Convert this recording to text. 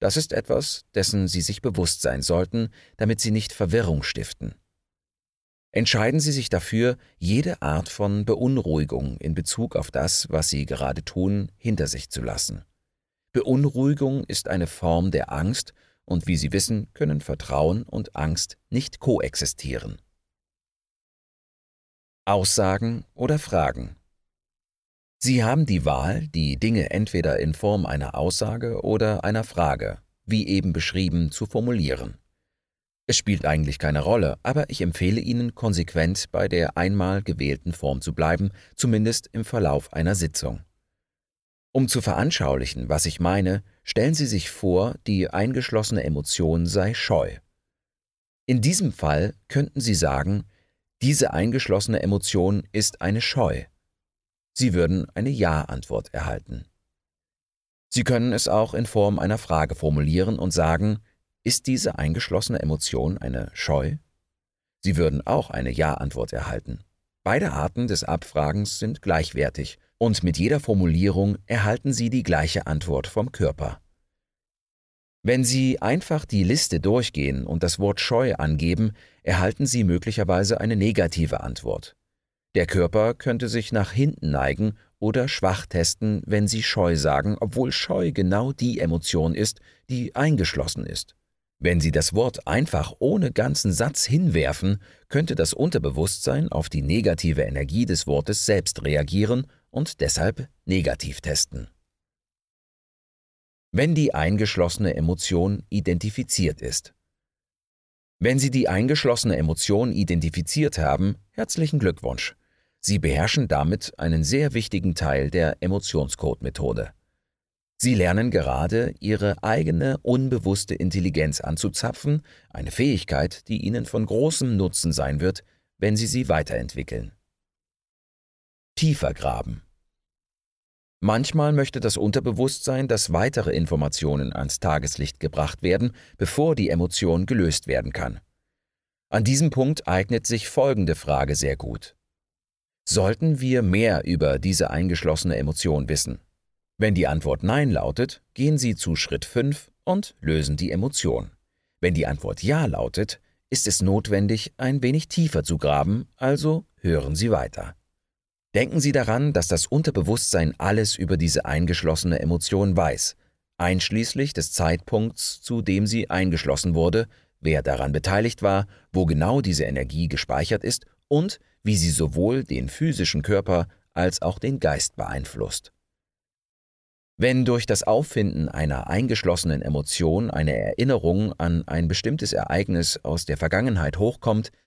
Das ist etwas, dessen Sie sich bewusst sein sollten, damit Sie nicht Verwirrung stiften. Entscheiden Sie sich dafür, jede Art von Beunruhigung in Bezug auf das, was Sie gerade tun, hinter sich zu lassen. Beunruhigung ist eine Form der Angst und wie Sie wissen, können Vertrauen und Angst nicht koexistieren. Aussagen oder Fragen. Sie haben die Wahl, die Dinge entweder in Form einer Aussage oder einer Frage, wie eben beschrieben, zu formulieren. Es spielt eigentlich keine Rolle, aber ich empfehle Ihnen, konsequent bei der einmal gewählten Form zu bleiben, zumindest im Verlauf einer Sitzung. Um zu veranschaulichen, was ich meine, stellen Sie sich vor, die eingeschlossene Emotion sei Scheu. In diesem Fall könnten Sie sagen, diese eingeschlossene Emotion ist eine Scheu. Sie würden eine Ja-Antwort erhalten. Sie können es auch in Form einer Frage formulieren und sagen, ist diese eingeschlossene Emotion eine Scheu? Sie würden auch eine Ja-Antwort erhalten. Beide Arten des Abfragens sind gleichwertig und mit jeder Formulierung erhalten Sie die gleiche Antwort vom Körper. Wenn Sie einfach die Liste durchgehen und das Wort Scheu angeben, erhalten Sie möglicherweise eine negative Antwort. Der Körper könnte sich nach hinten neigen oder schwach testen, wenn Sie Scheu sagen, obwohl Scheu genau die Emotion ist, die eingeschlossen ist. Wenn Sie das Wort einfach ohne ganzen Satz hinwerfen, könnte das Unterbewusstsein auf die negative Energie des Wortes selbst reagieren und deshalb negativ testen. Wenn die eingeschlossene Emotion identifiziert ist. Wenn Sie die eingeschlossene Emotion identifiziert haben, herzlichen Glückwunsch. Sie beherrschen damit einen sehr wichtigen Teil der Emotionscode-Methode. Sie lernen gerade, Ihre eigene unbewusste Intelligenz anzuzapfen, eine Fähigkeit, die Ihnen von großem Nutzen sein wird, wenn Sie sie weiterentwickeln. Tiefer graben. Manchmal möchte das Unterbewusstsein, dass weitere Informationen ans Tageslicht gebracht werden, bevor die Emotion gelöst werden kann. An diesem Punkt eignet sich folgende Frage sehr gut. Sollten wir mehr über diese eingeschlossene Emotion wissen? Wenn die Antwort Nein lautet, gehen Sie zu Schritt 5 und lösen die Emotion. Wenn die Antwort Ja lautet, ist es notwendig, ein wenig tiefer zu graben, also hören Sie weiter. Denken Sie daran, dass das Unterbewusstsein alles über diese eingeschlossene Emotion weiß, einschließlich des Zeitpunkts, zu dem sie eingeschlossen wurde, wer daran beteiligt war, wo genau diese Energie gespeichert ist und wie sie sowohl den physischen Körper als auch den Geist beeinflusst. Wenn durch das Auffinden einer eingeschlossenen Emotion eine Erinnerung an ein bestimmtes Ereignis aus der Vergangenheit hochkommt,